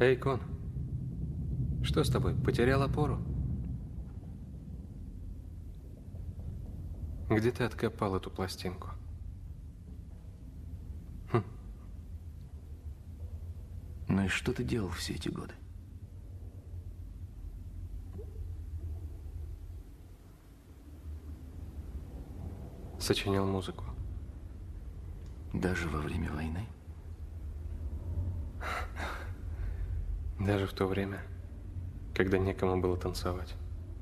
Эй, Кон, что с тобой? Потерял опору? Где ты откопал эту пластинку? Ну и что ты делал все эти годы? Сочинял музыку. Даже во время войны? Даже в то время, когда некому было танцевать.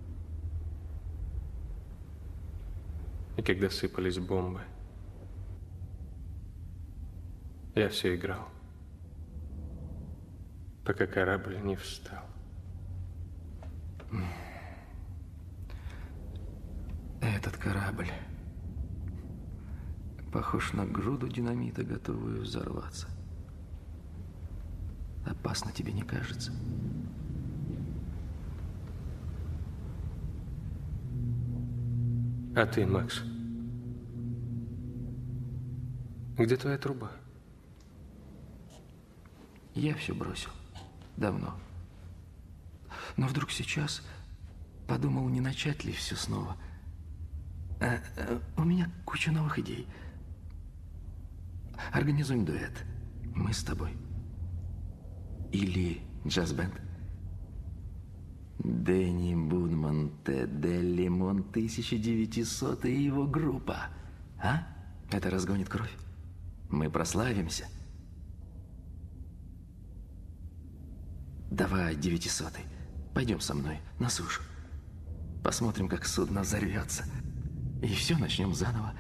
И когда сыпались бомбы. Я все играл, пока корабль не встал. Этот корабль похож на груду динамита, готовую взорваться. Опасно тебе не кажется? А ты, Макс, где твоя труба? Я все бросил. Давно. Но вдруг сейчас подумал, не начать ли все снова. У меня куча новых идей. Организуем дуэт. Мы с тобой. Или джаз-бенд. Дэнни Будман, Т.Д. Лимон, 1900 и его группа. А? Это разгонит кровь. Мы прославимся. Давай, 900-й, пойдем со мной на сушу. Посмотрим, как судно взорвется. И все, начнем заново.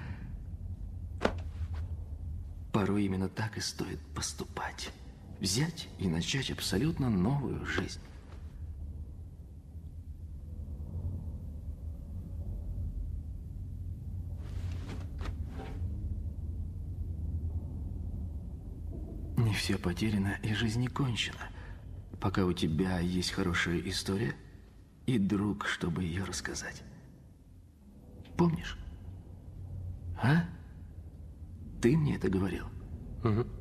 Порой именно так и стоит поступать. Взять и начать абсолютно новую жизнь. Не все потеряно, и жизнь не кончена. Пока у тебя есть хорошая история и друг, чтобы ее рассказать. Помнишь? А? Ты мне это говорил? Угу.